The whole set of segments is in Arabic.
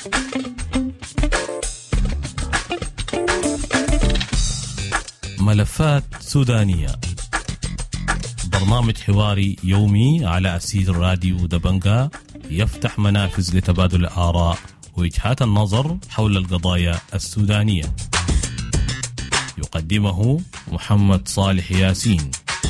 ملفات سودانية، برنامج حواري يومي على أسير راديو دبنجا يفتح منافذ لتبادل الآراء ووجهات النظر حول القضايا السودانية. يقدمه محمد صالح ياسين.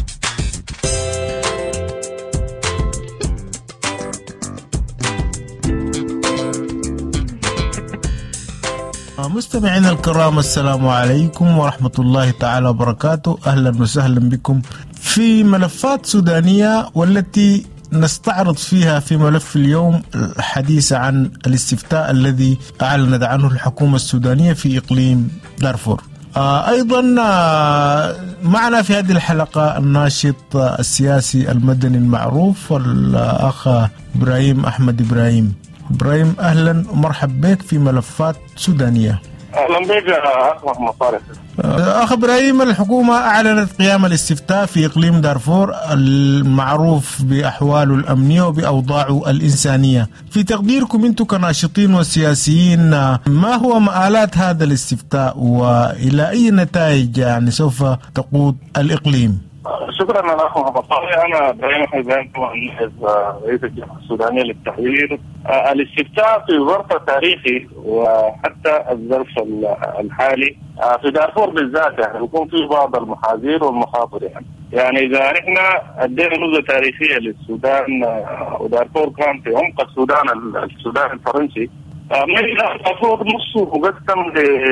مستمعينا الكرام، السلام عليكم ورحمة الله تعالى وبركاته. أهلا وسهلا بكم في ملفات سودانية، والتي نستعرض فيها في ملف اليوم الحديث عن الاستفتاء الذي أعلنت عنه الحكومة السودانية في إقليم دارفور. أيضا معنا في هذه الحلقة الناشط السياسي المدني المعروف والأخ إبراهيم أحمد إبراهيم. أهلا ومرحبا بك في ملفات سودانية. أهلا بك أخ محمد صالح. أخ إبراهيم، الحكومة أعلنت قيام الاستفتاء في إقليم دارفور المعروف بأحواله الأمنية وبأوضاعه الإنسانية. في تقديركم أنتم كناشطين وسياسيين، ما هو مآلات هذا الاستفتاء وإلى أي نتائج يعني سوف تقود الإقليم؟ شكرا الاخ محمد صالح. انا ابراهيم حيبان، رئيس الجمعيه السودانيه للتحرير. الاستفتاء في ظرف تاريخي وحتى الظرف الحالي في دارفور بالذات يعني بيكون في بعض المحاذير والمخاطر. يعني اذا احنا ادينا نبذه تاريخيه للسودان، ودارفور كان في عمق السودان الفرنسي. دارفور نصه مقسم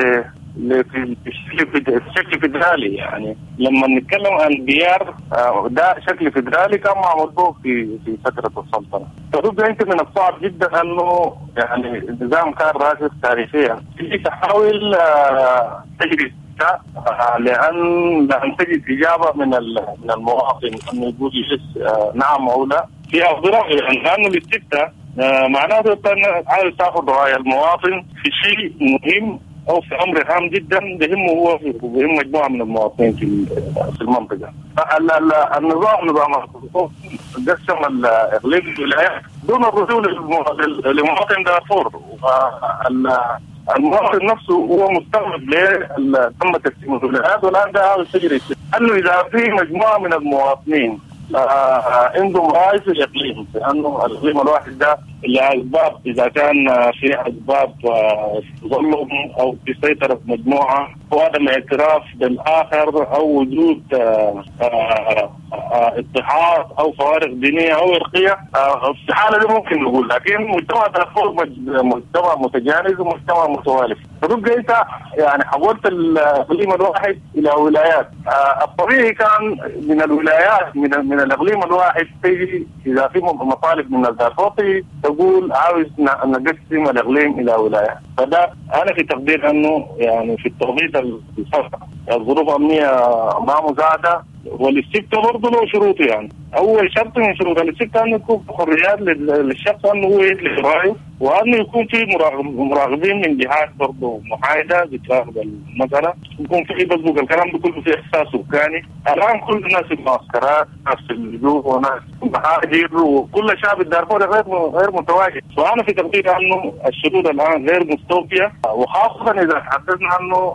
بشكل فيدرالي. يعني لما نتكلم عن ديار ده شكل فيدرالي كان معمول به في فترة السلطنة. فده يمكن من الصعب جدا انه يعني النظام كان راسخ تاريخيا. تيجي تحاول تجري لأن تجد إجابة من المواطن انه يقول نعم او لا في أفضل، لأنه الاستفتاء معناته أن عايز تاخذ رأي المواطن في شيء مهم أو في أمر هام جدا بهمه هو وبهم مجموعة من المواطنين في المنطقة. نظام قسم الإقليم الولايات دون الرجوع لمواطن دارفور. المواطن نفسه هو مستغرب ليه تم تقسيم الولايات، والآن ده هذا تجري أنه إذا في مجموعة من المواطنين عندهم رأي في الإقليم، لأنه الإقليم الواحد ده لأسباب إذا كان في أسباب ظلم أو في سيطرة مجموعة وعدم اعتراف بالآخر أو وجود اضطهاد أو فوارق دينية أو عرقية، في الحالة دي ممكن نقول. لكن مجتمع دارفور مجتمع متجانس ومجتمع متوالف. فتبقى أنت يعني حولت الإقليم الواحد إلى ولايات. الطبيعي كان من الولايات من الإقليم الواحد تيجي إذا في مطالب من الدارفور تقول عاوز نقسم الإقليم إلى ولايات. فده أنا في تقدير أنه يعني في التوقيت الظروف الأمنية ما مساعدة. والاستفتاء برضه له شروط. يعني أول شرط من شروط الاستفتاء أنه يكون حريات للشخص أنه هو يدلي رأيه، وأنه يكون في مراقبين من جهات برضه محايدة بتراقب المسألة، يكون في بسبوك الكلام ده كله في إحساس سكاني. الآن كل الناس في المعسكرات، ناس في اللجوء وناس مهاجر، وكل شعب الدارفوري غير متواجد. وأنا في تقدير أنه الشروط الآن غير مستوفية، وخاصة إذا تحدثنا أنه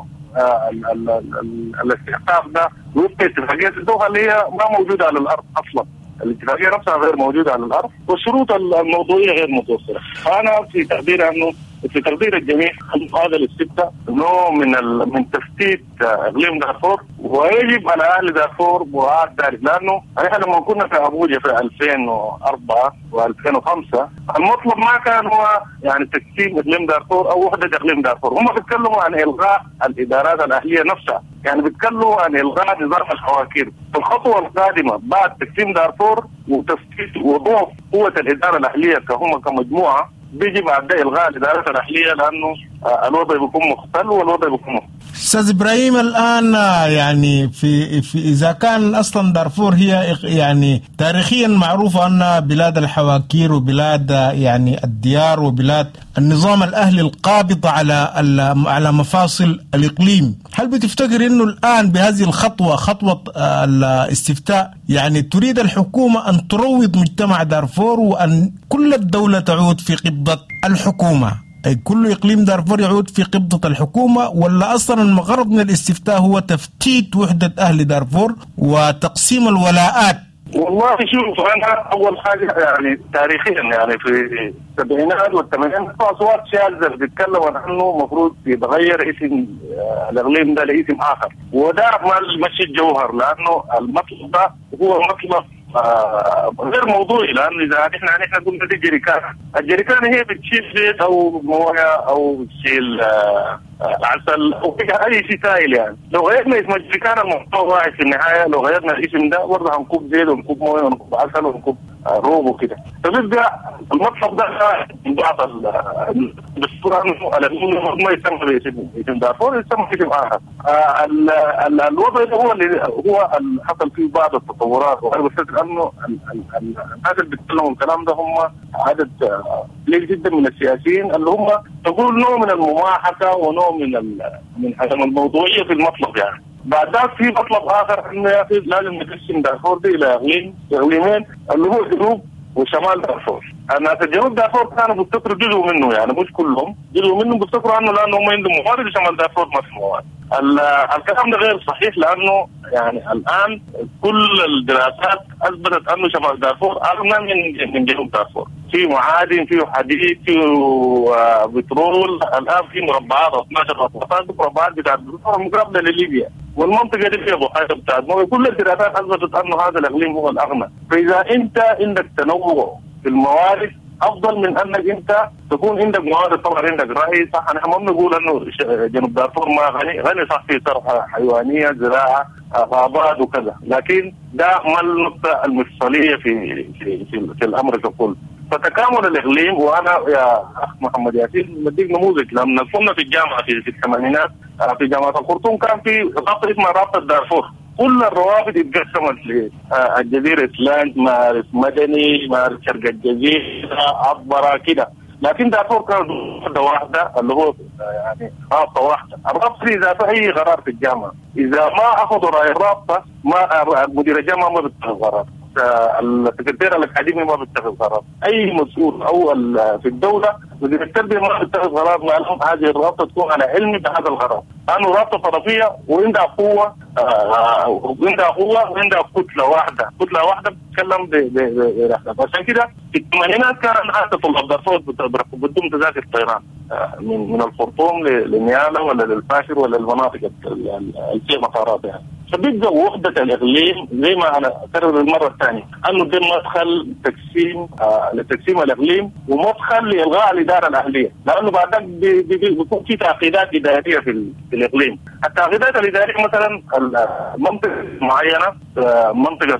الاستحقاق ده وفق اتفاقية الدوحة اللي هي ما موجودة على الأرض أصلا. الاتفاقية نفسها غير موجودة على الأرض، والشروط الموضوعية غير متوفرة. فأنا في تقدير أنه في تقدير الجميع هذا الاستفتاء نوع من تفتيت اقليم دارفور، ويجب على اهل دارفور مراعاة ذلك. لانه احنا لما كنا في ابوجا في 2004 و2005 المطلب ما كان هو يعني تقسيم اقليم دارفور او وحدة اقليم دارفور. هم بيتكلموا عن الغاء الادارات الاهلية نفسها، يعني بيتكلموا عن الغاء نظام الحواكير. الخطوة القادمة بعد تقسيم دارفور وتفتيت وضوء قوة الادارة الاهلية كمجموعة بيجي بعد الغاء الادارات الاهليه، لانه الوضع بيكون مختل والوضع بيكون مختل. استاذ ابراهيم، الان يعني في اذا كان اصلا دارفور هي يعني تاريخيا معروفه انها بلاد الحواكير وبلاد يعني الديار وبلاد النظام الاهلي القابض على مفاصل الاقليم، هل بتفتكر انه الان بهذه الخطوه خطوه الاستفتاء يعني تريد الحكومه ان تروض مجتمع دارفور وان كل الدوله تعود في قبضه الحكومه؟ كل إقليم دارفور يعود في قبضة الحكومة، ولا أصلا الغرض من الاستفتاء هو تفتيت وحدة أهل دارفور وتقسيم الولاءات؟ والله شوف، انا اول حاجه يعني تاريخيا يعني في السبعينات والثمانينات اصوات شاذه بتتكلم عن انه المفروض يتغير اسم الاقليم ده لاسم اخر، وده مش الجوهر، لانه المطلب ده هو مطلب غير موضوعي. لانه اذا احنا قلنا دي الجريكان هي بتشيل زيت او مويه او بتشيل عسل او فيها اي شيء سائل. يعني لو غيرنا اسم الجريكان المحتوى واحد في النهايه، لو غيرنا الاسم ده برضه هنكب زيت ونكب مويه ونكب عسل ونكب روب وكده. فبيبقى المطلب ده من بعض بالصوره انه الالومنيوم ما يسمى باسم دارفور، يسمى باسم اخر. الوضع ده هو اللي حصل فيه بعض التطورات، وانا بفتكر انه الناس اللي بيتكلموا الكلام ده هم عدد قليل جدا من السياسيين اللي هم تقول نوع من المماحكه ونوع من عدم الموضوعيه في المطلب. يعني بعد ذلك في مطلب اخر انه يا اخي لازم نقسم دارفور دي الى اقليمين اللي هو جنوب وشمال دارفور. الناس الجنوب دارفور كانوا بيفتكروا جزء منه، يعني مش كلهم، جزء منهم بيفتكروا عنه لانه هم عندهم موارد وشمال دارفور ما في موارد. الكلام ده غير صحيح، لانه يعني الان كل الدراسات اثبتت انه شمال دارفور اغنى من جنوب دارفور. في معادن، في حديد، في بترول، الان في مربعات 12 مربعات بتاعت بترول مقربه لليبيا، والمنطقه دي فيها بحيره بتاعت مويه. كل الدراسات اثبتت انه هذا الاقليم هو الاغنى. فاذا انت عندك تنوع في الموارد افضل من انك انت تكون عندك موارد. طبعا عندك راي صح، احنا ما بنقول انه جنوب دارفور ما غني صح، في ثروه حيوانيه، زراعه، غابات وكذا، لكن ده ما النقطه المفصليه في الامر ككل. فتكامل الاقليم، وانا يا اخ محمد ياسين بديك نموذج. لما كنا في الجامعه في الثمانينات في جامعه الخرطوم كان في رابطه اسمها رابطه دارفور. كل الروابط اتقسمت للجزيره سلانج، مارس مدني، مارس شرق الجزيره، عبره كده. لكن دارفور كانت وحده واحده اللي هو يعني رابطه واحده. الرابطه اذا في اي قرار في الجامعه اذا ما اخذوا راي الرابطه ما مدير الجامعه ما بيتخذ قرار، السكرتير الاكاديمي ما بيتخذ قرار، اي مسؤول او في الدوله مدير التربيه ما بيتخذ قرار. ما لهم هذه الرابطه تكون على علم بهذا القرار، لانه رابطه طرفيه وعندها قوه وعندها كتله واحده بتتكلم عشان كده في الثمانينات كان حتى طلاب دارفور بدهم تذاكر طيران من الخرطوم لنيالا ولا للفاشر ولا المناطق اللي فيها مطارات. يعني فبيبقى وحده الاقليم زي ما انا اكرر المره الثانيه انه ده مدخل لتقسيم الاقليم ومدخل لالغاء الاداره الاهليه، لانه بعدك بيكون في تعقيدات اداريه في الاقليم. التعقيدات الاداريه مثلا منطقه معينه، منطقه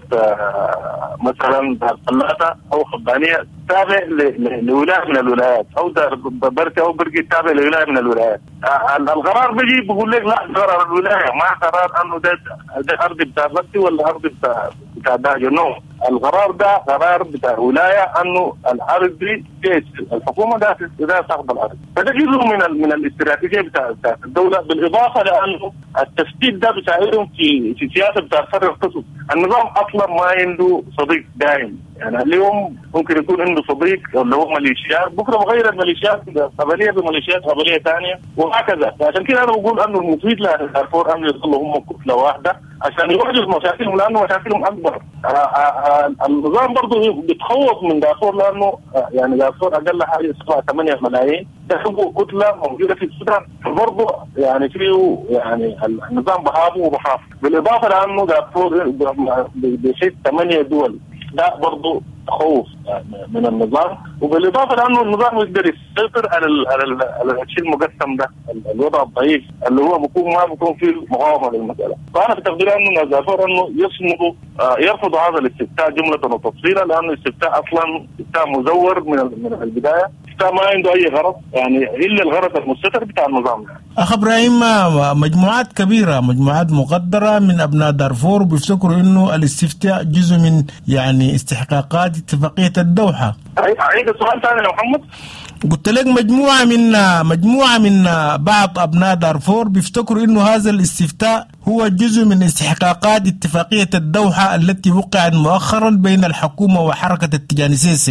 مثلا قلاته او خبانيه تابع لولايه من الولايات، او بركه او برقه تابع لولايه من الولايات. القرار بيجي بيقول لك لا، قرار الولايه ما قرار انه ده ارض بتاع بركه ولا ارض بتاع داجه. نو، القرار ده قرار بتاع ولايه انه الارض دي الحكومه ده تاخذ الارض. فده جزء من الاستراتيجيه بتاع الدوله، بالاضافه لانه التفتيت ده بيساعدهم في سياسه بتاع فرق القصص. النظام اصلا ما عنده صديق دائم، يعني اليوم ممكن يكون عنده صديق اللي هو ميليشيات، بكره بغير الميليشيات قبليه بميليشيات قبليه ثانيه وهكذا. عشان كده انا بقول انه المفيد لدارفور انه يظلوا هم كتله واحده عشان يواجهوا مشاكلهم، لانه مشاكلهم اكبر. النظام برضه بيتخوف من دارفور، لانه يعني دارفور اقل حاجه 7-8 ملايين، ده هو كتله موجوده في السودان، فبرضه يعني فيه يعني النظام بهابه وبخاف، بالاضافه لانه دارفور بيحيط 8 دول، ده برضه خوف من النظام، وبالاضافه لانه النظام يقدر يسيطر على الشيء المقسم ده، الوضع الضعيف اللي هو ما بيكون فيه مقاومه للمساله. فانا في تقديري انه دارفور انه يصمدوا يرفضوا هذا الاستفتاء جمله وتفصيلا، لانه الاستفتاء اصلا استفتاء مزور من البدايه، استفتاء ما عنده اي غرض، يعني الا الغرض المستتر بتاع النظام. اخ ابراهيم، مجموعات كبيره، مجموعات مقدره من ابناء دارفور بيفتكروا انه الاستفتاء جزء من يعني استحقاقات اتفاقيه الدوحه. عيد السؤال ثاني يا محمد. قلت لك مجموعه من بعض ابناء دارفور بيفتكروا انه هذا الاستفتاء هو جزء من استحقاقات اتفاقيه الدوحه التي وقعت مؤخرا بين الحكومه وحركه التجاني سيسي.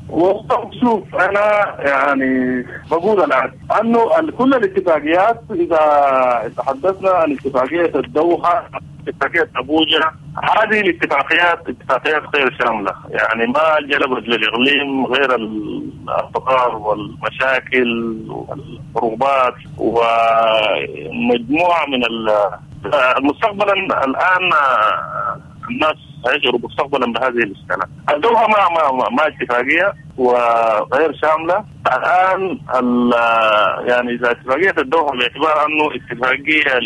وشوف انا يعني بقول الان انه كل الاتفاقيات، اذا تحدثنا عن اتفاقيه الدوحه، اتفاقيه ابوجا، هذه الاتفاقيات اتفاقيات غير شامله، يعني ما جلبت للاقليم غير الافكار والمشاكل والحروبات ومجموعه من مستقبلا. الان الناس هيشعروا مستقبلا بهذه الاشكالات. الدوحه ما اتفاقيه وغير شامله. الان يعني اذا اتفاقيه الدوحه باعتبار انه اتفاقيه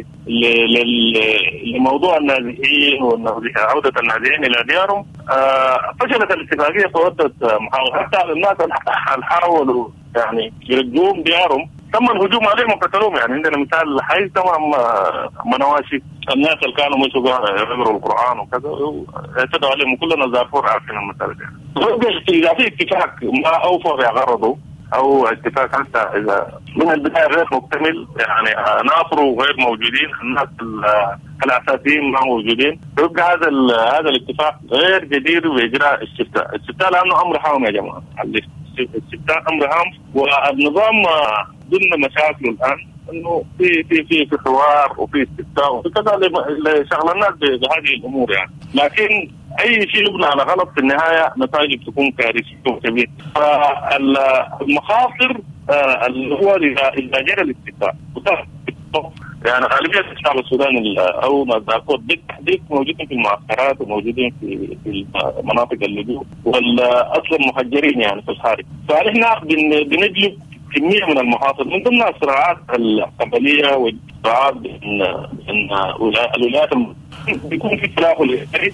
لموضوع النازحين وعوده النازحين الى ديارهم، فشلت الاتفاقيه فودت محاولات حتى الناس اللي حاولوا يعني يرجعوهم ديارهم تم الهجوم عليهم وقتلوهم. يعني عندنا مثال حي تمام منواشي، الناس اللي كانوا مشوا يقروا القران وكذا اعتدوا عليهم، وكلنا زارفور عارفين المسألة دي. اذا في اتفاق ما اوفر غرضه او اتفاق حتى اذا من البدايه غير مكتمل، يعني ناصره غير موجودين، الناس الاساسيين ما موجودين، يبقى هذا الاتفاق غير جدير باجراء استفتاء. الاستفتاء لانه امر هام يا جماعه، الاستفتاء امر هام، والنظام ضمن مشاكله الان انه في حوار وفي استفتاء وفي كذا لشغل الناس بهذه الامور يعني. لكن اي شيء يبنى على غلط في النهايه نتائج تكون كارثيه وكبيره. فالمخاطر اللي هو اذا جرى الاستفتاء يعني غالبيه الشعب السوداني او نازاكوت بالتحديد موجودين في المعسكرات وموجودين في مناطق اللجوء والاصل المهجرين يعني في الخارج. فنحن بنجلب كميه من المخاطر من ضمن الصراعات القبليه والصراعات بين الولايات بيكون في تداخل إداري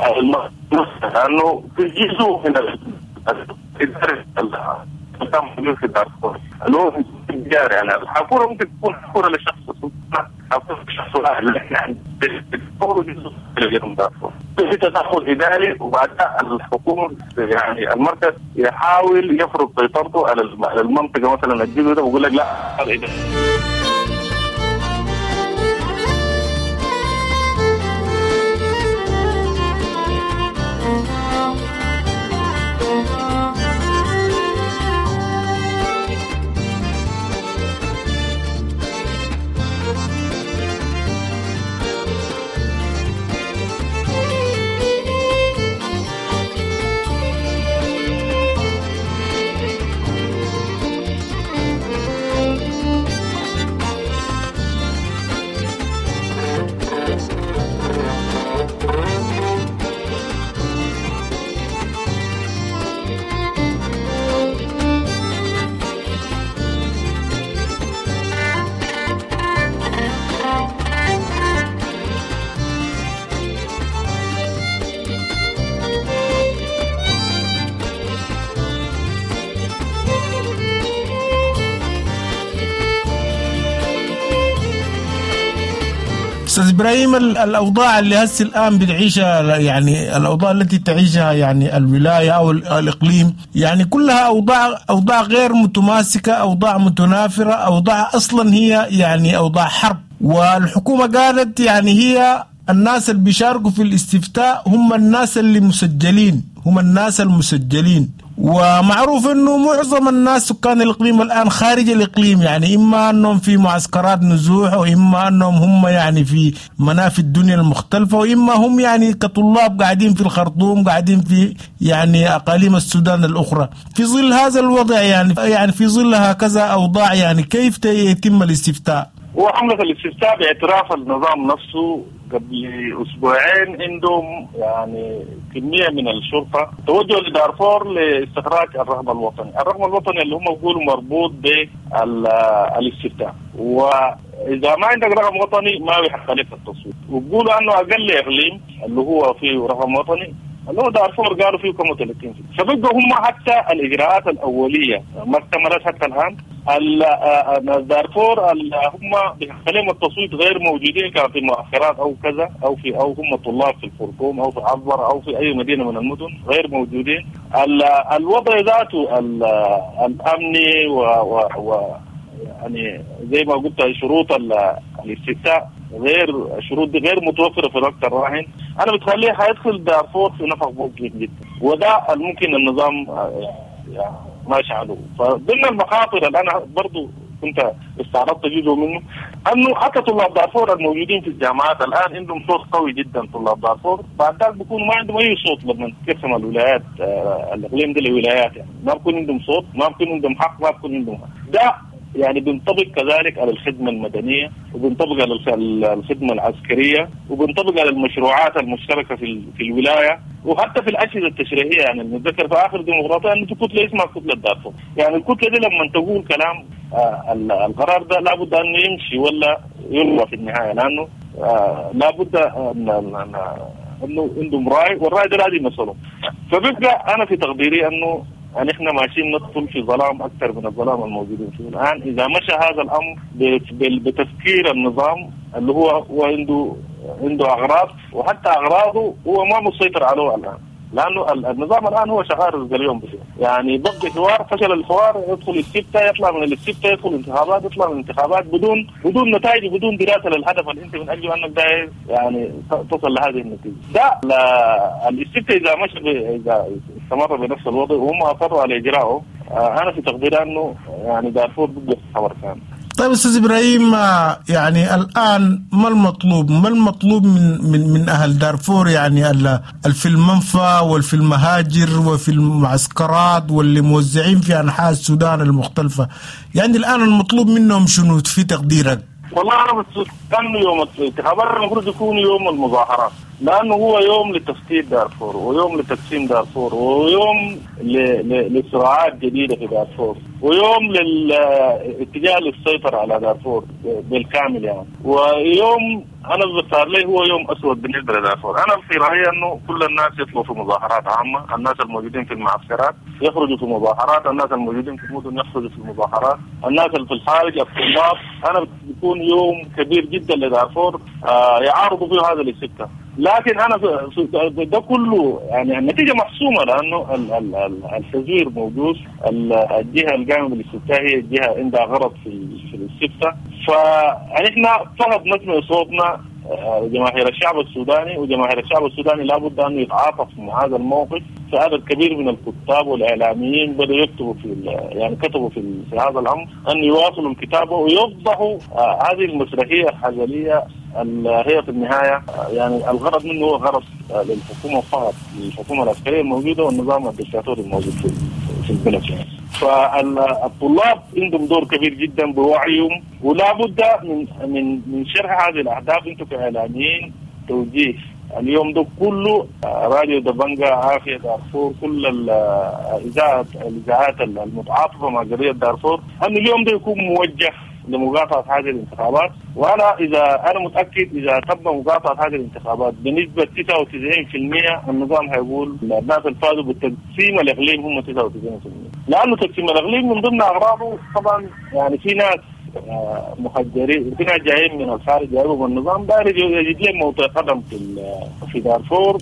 لأنه في جزء من الإدارة في الدارفور اللي هو التجار. يعني الحكومة ممكن تكون حكومة لشخص، حكومة لشخص واحد، لكن يعني بيكون جزء من الدارفور في تدخل إداري. وبعدها الحكومة يعني المركز يحاول يفرض سيطرته على المنطقة مثلا الجزء ده ويقول لك لا هذا إداري. أستاذ إبراهيم، الأوضاع اللي هسه الآن بتعيشها، يعني الأوضاع التي تعيشها يعني الولاية أو الإقليم، يعني كلها أوضاع غير متماسكة، أوضاع متنافرة، أوضاع أصلا هي يعني أوضاع حرب. والحكومة قالت يعني هي الناس اللي بيشاركوا في الاستفتاء هم الناس اللي مسجلين، هم الناس المسجلين. ومعروف انه معظم الناس سكان الاقليم الان خارج الاقليم، يعني اما انهم في معسكرات نزوح، واما انهم هم يعني في منافذ الدنيا المختلفه، واما هم يعني كطلاب قاعدين في الخرطوم، قاعدين في يعني اقاليم السودان الاخرى. في ظل هذا الوضع يعني في ظل هكذا اوضاع، يعني كيف يتم الاستفتاء؟ وحملة الاستفتاء باعتراف النظام نفسه قبل أسبوعين عندهم يعني كمية من الشرطة توجهوا لدارفور لاستخراج الرقم الوطني. الرقم الوطني اللي هم يقولوا مربوط بالاستفتاء، وإذا ما عندك رقم وطني ما بيحق عليك التصويت. وبيقولوا أنه أقل إقليم اللي هو فيه رقم وطني اللي هو دارفور قالوا فيه كم 30. فبقوا هم حتى الإجراءات الأولية ما اكتملت حتى الآن. دارفور هم بيخليهم التصويت غير موجودين، كان في مؤخرات او كذا او هم طلاب في الخرطوم او في عبر او في اي مدينه من المدن غير موجودين. الوضع ذاته الامني و يعني زي ما قلت شروط الاستفتاء غير الشروط دي غير متوفره في الوقت الراهن، انا بتخليه حيدخل دارفور في نفق ممكن جدا، وده ممكن النظام ما يشعله. فضمن المخاطر اللي انا برضو كنت استعرضت جزء منه انه حتى طلاب دارفور الموجودين في الجامعات الان عندهم صوت قوي جدا. طلاب دارفور بعد ذلك بيكونوا ما عندهم اي صوت لما تقسم الولايات الاقليم دي لولايات، يعني ما بيكون عندهم صوت، ما بيكون عندهم حق، ما بيكون عندهم حق. ده يعني بينطبق كذلك على الخدمه المدنيه، وبينطبق على الخدمه العسكريه، وبينطبق على المشروعات المشتركه في الولايه، وحتى في الاجهزه التشريعيه. يعني نتذكر في اخر ديمقراطيه انه في كتله اسمها كتله دارفور، يعني الكتله دي لما تقول كلام القرار ده لابد انه يمشي ولا يلغى في النهايه، لانه لابد انه عندهم راي، والراي ده لازم يمثلهم. فبيبقى انا في تقديري انه يعني احنا ماشيين ندخل في ظلام اكثر من الظلام الموجودين فيه الان. اذا مشى هذا الامر بتفكير النظام اللي هو عنده اغراض، وحتى اغراضه هو ما مسيطر عليه الان، لانه النظام الان هو شغال رزق اليوم بس. يعني بقى حوار، فشل الحوار، يدخل السبته، يطلع من السبته، يدخل الانتخابات، يطلع من الانتخابات بدون نتائج وبدون دراسه للهدف اللي انت من اجله انك ده يعني تصل لهذه النتيجه. ده السبته اذا مشى اذا استمر بنفس الوضع وهم اصروا على اجراءه، انا في تقديري انه يعني دارفور بقى خبر ثاني. طيب استاذ ابراهيم، يعني الان ما المطلوب من اهل دارفور، يعني في المنفى وفي المهاجر وفي المعسكرات واللي موزعين في انحاء السودان المختلفه، يعني الان المطلوب منهم شنو في تقديرك؟ والله انا بستنى يوم الانتخابات المفروض يكون يوم المظاهرات، لانه هو يوم لتفكيك دارفور، ويوم لتقسيم دارفور، ويوم لصراعات جديده في دارفور، ويوم للاتجاه للسيطره على دارفور بالكامل يعني. ويوم انا بختار لي هو يوم اسود بالنسبه لدارفور. انا في رايي انه كل الناس يطلعوا في مظاهرات عامه، الناس الموجودين في المعسكرات يخرجوا في مظاهرات، الناس الموجودين في المدن يخرجوا في المظاهرات، الناس اللي في الخارج الطلاب. انا بيكون يوم كبير جدا لدارفور يعارضوا فيه هذا السكه. لكن انا ده كله يعني النتيجه محسومه، لانه التزوير موجود، الجهه القائمه بالاستفتاء هي الجهه عندها غرض في الاستفتاء. فاحنا فقط نسمع صوتنا جماهير الشعب السوداني، وجماهير الشعب السوداني لابد انه يتعاطف مع هذا الموقف. فعدد كبير من الكتاب والاعلاميين بدأوا يكتبوا كتبوا في هذا الامر ان يواصلوا الكتابه ويوضحوا هذه المسرحيه الحزليه هي في النهايه يعني الغرض منه هو غرض للحكومه فقط، للحكومه العسكريه الموجوده والنظام الدكتاتوري الموجود في البلد. فالطلاب عندهم دور كبير جدا بوعيهم، ولا بد من شرح هذه الاهداف. انتم كاعلاميين توجيه اليوم ده كله، راديو دبنجا، عافيه دارفور، كل الاذاعات المتعاطفه مع قضيه دارفور، ان اليوم ده يكون موجه لمقاطعه هذه الانتخابات. انا متاكد اذا تم مقاطعه هذه الانتخابات بنسبه 99% النظام هيقول الناس اللي فازوا بالتقسيم الاقليم هم 99%، لانه تقسيم الاقليم من ضمن اغراضه طبعا يعني في ناس مهجرين، في ناس جايين من الخارج يهربوا من النظام، داير يجد لهم موطئ قدم في دارفور،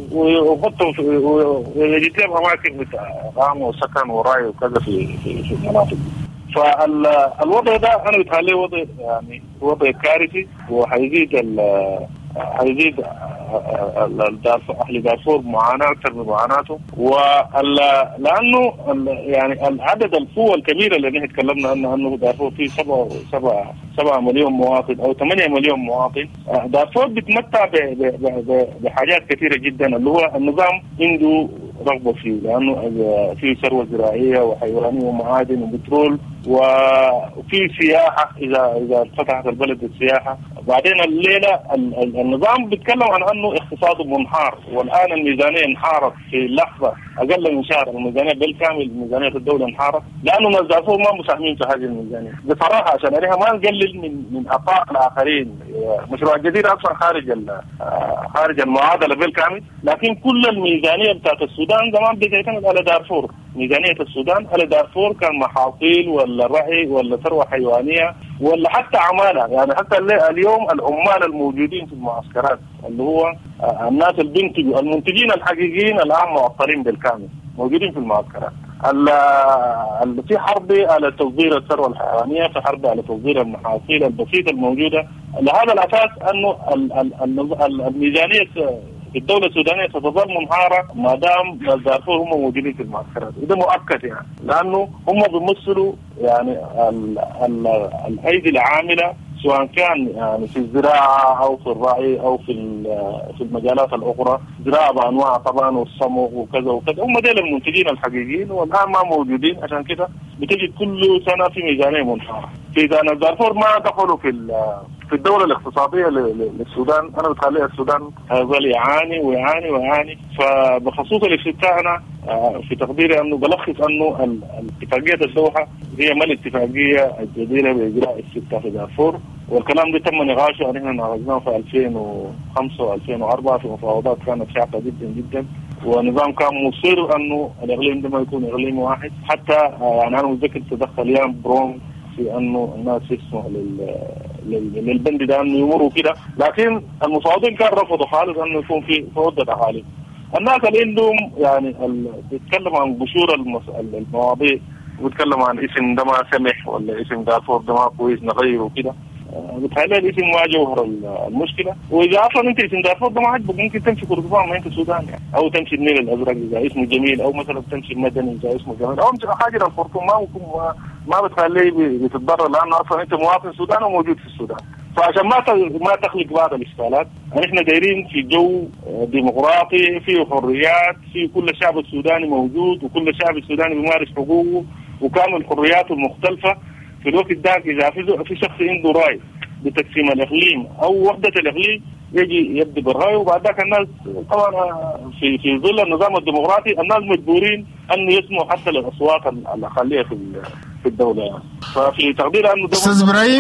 ويجد لهم اماكن اقامه وسكن وراي وكذا في المناطق. فالوضع ده انا بتخليه وضع يعني وضع كارثي، وحيزيد اهل دارفور معاناه اكثر من معاناتهم. لانه يعني عدد القوى الكبيره اللي نحن تكلمنا انه دارفور فيه 7 مليون مواطن او 8 مليون مواطن. دارفور بتمتع بحاجات كثيره جدا اللي هو النظام عنده رغبه فيه، لانه فيه ثروه زراعيه وحيوانيه ومعادن وبترول، وفي سياحه اذا فتحت البلد السياحه. بعدين الليله النظام بيتكلم عن انه اقتصاده منهار، والان الميزانيه انحارت في لحظه اقل من شهر. الميزانيه بالكامل ميزانيه الدوله انحارت، لانه ناس دارفور ما مساهمين في هذه الميزانيه بصراحه، عشان عليها ما نقلل من افاق الاخرين. مشروع جديد اصلا خارج المعادله بالكامل، لكن كل الميزانيه بتاعت السودان زمان بتعتمد على دارفور. ميزانيه السودان على دارفور كان محاصيل ولا رعي ولا ثروه حيوانيه ولا حتى عماله. يعني حتى اليوم العمال الموجودين في المعسكرات اللي هو الناس المنتجين الحقيقيين الان معطلين بالكامل موجودين في المعسكرات. في حرب على تصدير الثروة الحيوانية، في حرب على تصدير المحاصيل البسيطة الموجودة. لهذا الأساس أنه الميزانية في الدولة السودانية ستظل منهارة ما دام دارفور هم موجودين في المعسكرات، وده مؤكد يعني، لأنه هم بيمثلوا يعني الأيدي العاملة، سواء كان يعني في الزراعة أو في الرعي أو في المجالات الأخرى، زراعة بأنواع طبعا والصمغ وكذا وكذا، هم دول المنتجين الحقيقيين والآن ما موجودين. عشان كده بتجد كل سنة في ميزانية منهارة. في دارفور ما دخلوا في الدولة الاقتصادية للسودان، أنا بتخلي السودان هيظل يعاني ويعاني ويعاني. فبخصوص الافتتاح أنا في تقديري أنه بلخص أنه اتفاقية الدوحة هي ما الاتفاقية الجديرة بإجراء الافتتاح في دارفور، والكلام ده تم نقاشه نحن ناقشناه في 2005 و2004 في مفاوضات كانت شاقة جدا جدا، ونظام كان مصر أنه الإقليم ده ما يكون إقليم واحد. حتى يعني أنا متذكر تدخل يام بروم في أنه الناس يسمح للبند ده أنه يمروا كده، لكن المفاوضين كان رفضوا خالص أنه يكون في عدة أحاليل. الناس اللي عندهم يعني بيتكلموا عن قشور المواضيع، وبيتكلموا عن اسم ده ما سمح ولا اسم دارفور ده ما كويس نغيره وكده. بتخلي الاسم ما جوهر المشكله، واذا اصلا انت اسم دارفور ده ما عجبك ممكن تمشي كردفان ما انت السودان يعني، او تمشي النيل الازرق اذا اسمه جميل، او مثلا تمشي المدني اذا اسمه جميل، او تمشي حاجه الخرطوم ما بتخليه بتتضرر، لانه اصلا انت مواطن سوداني وموجود في السودان. فعشان ما تخلق بعض الاشكالات، نحن دايرين في جو ديمقراطي فيه حريات، في كل الشعب السوداني موجود، وكل الشعب السوداني بيمارس حقوقه وكامل حرياته المختلفة. في الوقت ده إذا في شخص عنده رأي بتقسيم الإقليم أو وحدة الإقليم يجي يبدأ بالرأي، وبعد ذاك الناس طبعا في ظل النظام الديمقراطي الناس مجبورين أن يسمعوا حتى للأصوات الأقلية في الدولة يعني. ففي تقدير أنه أستاذ إبراهيم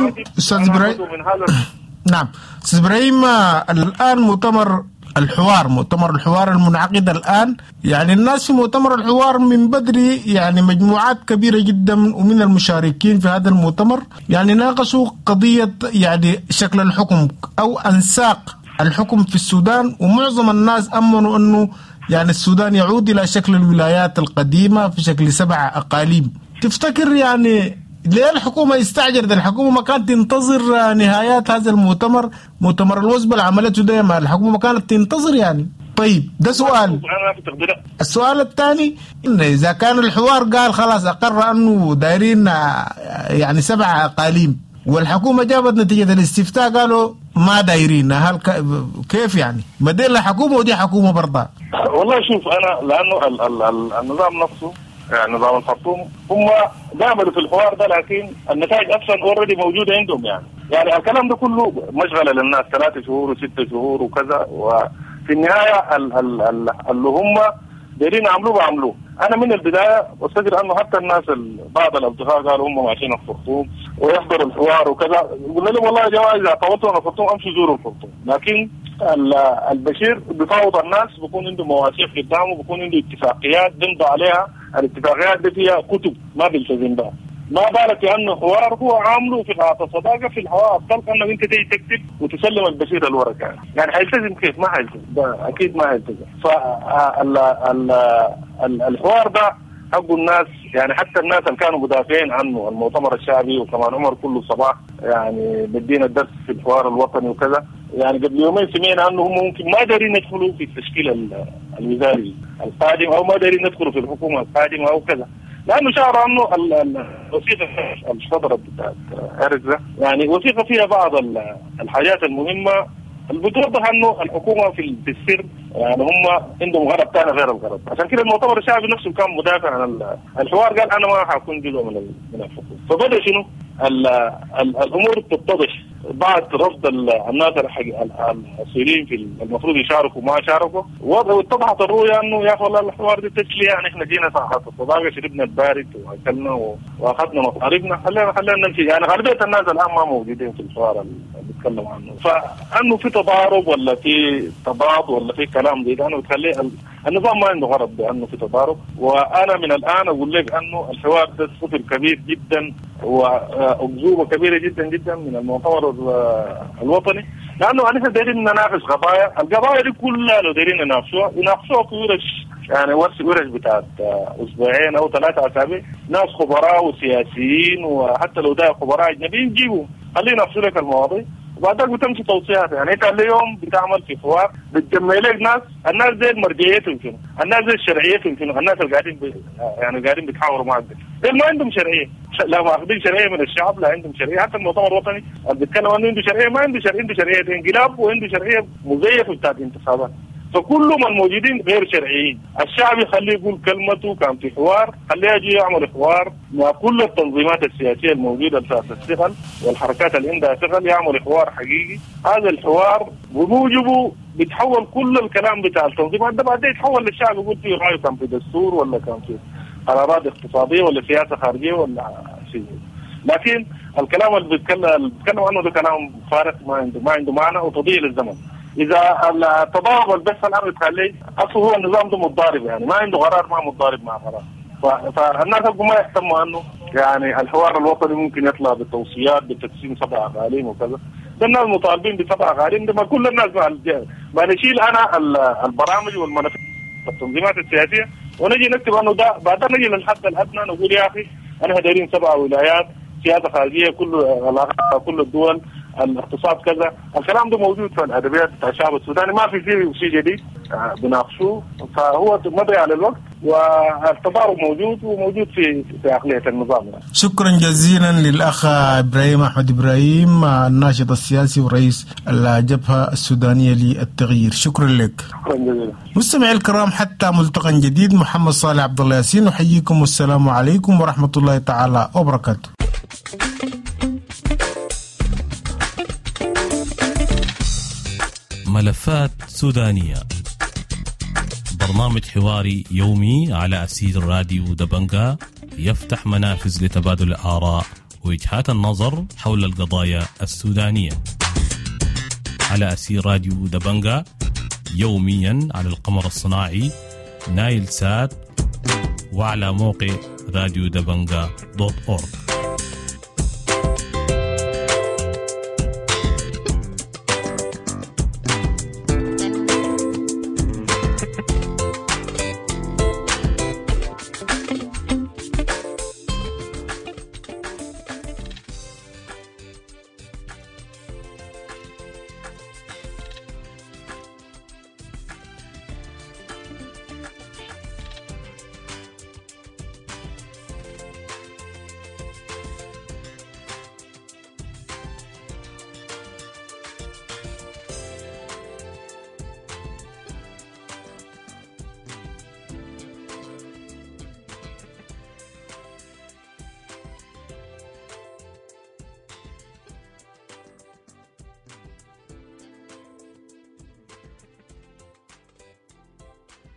نعم أستاذ إبراهيم، الآن مؤتمر الحوار المنعقد الآن، يعني الناس في مؤتمر الحوار من بدري يعني مجموعات كبيرة جدا ومن المشاركين في هذا المؤتمر يعني ناقشوا قضية يعني شكل الحكم أو أنساق الحكم في السودان، ومعظم الناس أمنوا أنه يعني السودان يعود إلى شكل الولايات القديمة في شكل 7 أقاليم. تفتكر يعني ليه الحكومة استعجلت؟ الحكومة ما كانت تنتظر نهايات هذا مؤتمر الوزبة اللي عملته ده، ما الحكومة ما كانت تنتظر يعني. طيب ده سؤال. السؤال الثاني، إن إذا كان الحوار قال خلاص أقر أنه دايرين يعني 7 أقاليم، والحكومة جابت نتيجة الاستفتاء قالوا ما دايرين، هل كيف يعني؟ ما دي الحكومة ودي حكومة برضه. والله شوف، أنا لأنه النظام نفسه يعني نظام الخرطوم هم دامروا في الحوار ده، لكن النتائج اصلا اوريدي موجوده عندهم يعني الكلام ده كله مشغله للناس 3 شهور و6 شهور وكذا، وفي النهايه اللي هم دايرين يعملوه. انا من البدايه استدر انه حتى الناس بعض الاصدقاء قالوا هم ماشيين الخرطوم ويحضروا الحوار وكذا، قلنا لهم والله يا جماعه اذا طولتوا على الخرطوم امشوا زوروا الخرطوم، لكن البشير بيفاوض الناس، بيكون عنده مواثيق قدامه، بيكون عنده اتفاقيات بيمضي عليها، الاتفاقيات دي فيها كتب ما بيلتزم بها. ما بالك لانه حوار هو عامله في قاعة الصداقه في الحوار الطلق انك انت تيجي تكتب وتسلم البشير الورق يعني هيلتزم كيف؟ ما هيلتزم، ده اكيد ما هيلتزم. الحوار ده حق الناس يعني، حتى الناس اللي كانوا مدافعين عنه المؤتمر الشعبي وكمان عمر كل صباح يعني بدينا الدرس في الحوار الوطني وكذا، يعني قبل يومين سمعنا انه هم ممكن ما دارين يدخلوا في التشكيل الوزاري القادم، او ما دارين يدخلوا في الحكومه القادمه او كذا، لانه شعر انه الوثيقه الصدرت بتاعت ارزة يعني وثيقه فيها بعض الحاجات المهمه اللي بتوضح انه الحكومه في السر يعني هم عندهم غرض ثاني غير الغرض. عشان كده المؤتمر الشعبي نفسه كان مدافع عن الحوار، قال انا ما حكون جزء من الحكومه. فبدا شنو؟ الامور تتضح بعد رفض الناس السوريين في المفروض يشاركوا ما شاركوا، واتضحت الرؤيه انه يا اخي والله الحوار ده تسليه، يعني احنا جينا ساعه الصداقه شربنا البارد واكلنا واخذنا مصاريفنا، خلينا نمشي. يعني غالبيه الناس الان ما موجودين في الحوار اللي بيتكلموا عنه، فانه في تضارب ولا في تضاد ولا في كلام زي ده، انا بتخليه النظام ما عنده غرض بانه في تضارب. وانا من الان اقول لك انه الحوار ده خطر كبير جدا واكذوبه كبيره جدا جدا من المؤتمر الوطني، لانه نحن دايرين نناقش القضايا دي كلها لو دايرين يناقشوها في ورش، يعني ورش بتاعت اسبوعين او 3 اسابيع، ناس خبراء وسياسيين وحتى لو ده خبراء اجنبيين جيبوا خلينا يناقشوا لك المواضيع وبعدين بتمشي توصيات. يعني انت اليوم بتعمل في حوار بتجمع لك الناس دي مرجعيتهم شنو، الناس دي شرعيتهم شنو، الناس اللي قاعدين بيتحاوروا معك دي ما عندهم شرعيه، لا ماخذين شرعيه من الشعب، لا عندهم شرعيه. حتى المؤتمر الوطني اللي بيتكلم عنه عنده شرعيه، ما عنده شرعيه انقلاب وعنده شرعيه مزيفه بتاعت انتخابات. فكلهم الموجودين غير شرعيين. الشعب يخليه يقول كلمته، كان في حوار خليه يجي يعمل حوار مع كل التنظيمات السياسيه الموجوده في الثقل والحركات اللي عندها ثقل، يعمل حوار حقيقي. هذا الحوار بموجبه بيتحول كل الكلام بتاع التنظيمات ده بعدين يتحول للشعب يقول فيه رايه كان في دستور ولا كان في قرارات اقتصاديه ولا سياسه خارجيه ولا شيء. لكن الكلام اللي بيتكلم عنه ده كلام فارغ ما عنده معنى وتضييع للزمن. إذا التضارب اللي بيحصل الآن بتخليه أصله هو النظام ده متضارب، يعني ما عنده قرار ما متضارب مع قرار. فالناس ما يهتموا أنه يعني الحوار الوطني ممكن يطلع بالتوصيات بتقسيم 7 أقاليم وكذا. ده الناس مطالبين ب7 أقاليم، ده ما كل الناس ما نشيل أنا البرامج والمنافذ التنظيمات السياسية ونجي نكتب أنه ده بعدين نجي للحد الأدنى نقول يا أخي أنا دايرين 7 ولايات سياسة خارجية كل الدول الاقتصاد كذا. الكلام ده موجود في الادبيات بتاع الشعب السوداني، ما في شيء جديد بناقشوه، فهو مضيع للوقت والتضارب موجود في عقليه النظام. شكرا جزيلا للاخ ابراهيم احمد ابراهيم الناشط السياسي ورئيس الجبهه السودانيه للتغيير. شكرا لك. شكرا جزيلا. مستمعي الكرام، حتى ملتقى جديد، محمد صالح عبد الله ياسين احييكم والسلام عليكم ورحمه الله تعالى وبركاته. ملفات سودانية، برنامج حواري يومي على أسير راديو دبنجا يفتح منافذ لتبادل الآراء ووجهات النظر حول القضايا السودانية. على أسير راديو دبنجا يوميا على القمر الصناعي نايل سات وعلى موقع راديو دبنجا .org.